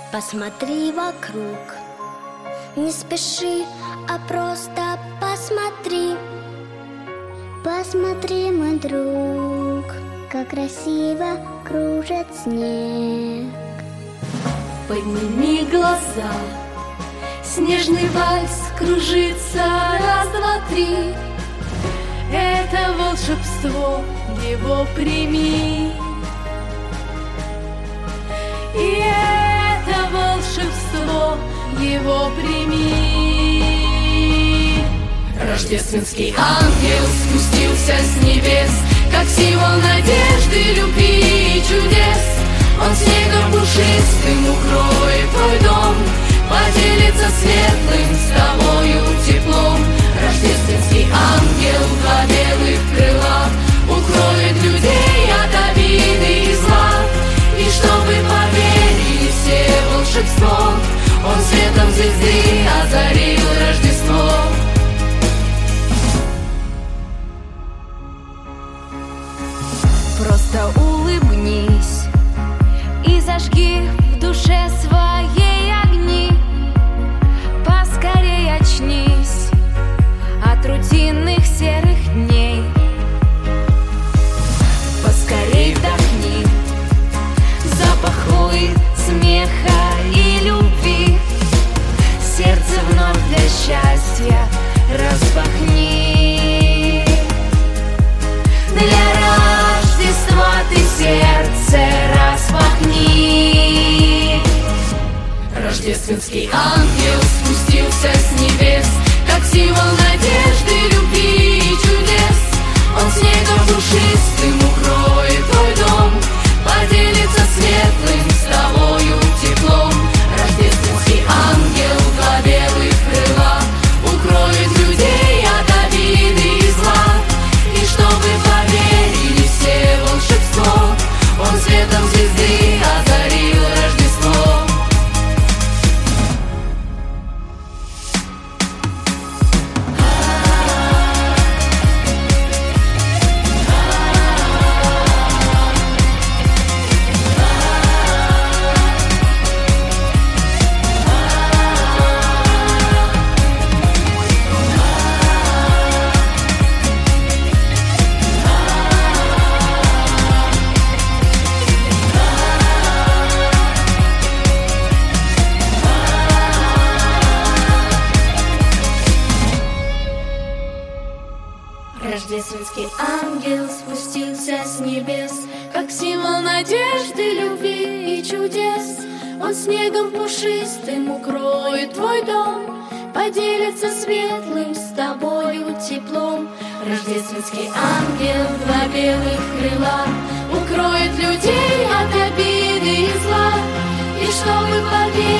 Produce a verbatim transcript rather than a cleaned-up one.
Посмотри вокруг, не спеши, а просто посмотри. Посмотри, мой друг, как красиво кружит снег. Подними глаза, снежный вальс кружится, раз, два, три. Это волшебство, его прими. И это волшебство, его прими. Рождественский ангел спустился с небес, как символ надежды, любви и чудес. Он снегом пушистым укроет твой дом, поделится светлым с тобою теплом. Рождественский ангел, два белых крыла, укроет людей от обиды и зла. И чтобы поверили все в волшебство, он светом звезды озарил Рождество. Просто улыбнись и зажги в душе своей огни. Поскорей очнись от рутинных серых дней. Поскорей вдохни запах хвои, смеха и любви. Сердце вновь для счастья распахни. Для Рождества ты сердце распахни. Рождественский ангел спустился с небес, как символ надежды, любви и чудес. Он снегом пушистым укроет твой дом, поделится светлым с тобою теплом. Рождественский ангел, два белых крыла, укроет людей от обиды и зла. И чтобы поверили все в волшебство, он светом звезды озарил Рождество. Рождественский ангел спустился с небес, как символ надежды, любви и чудес. Он снегом пушистым укроет твой дом, поделится светлым с тобою теплом. Рождественский ангел, два белых крыла, укроет людей от обиды и зла. И чтобы поверить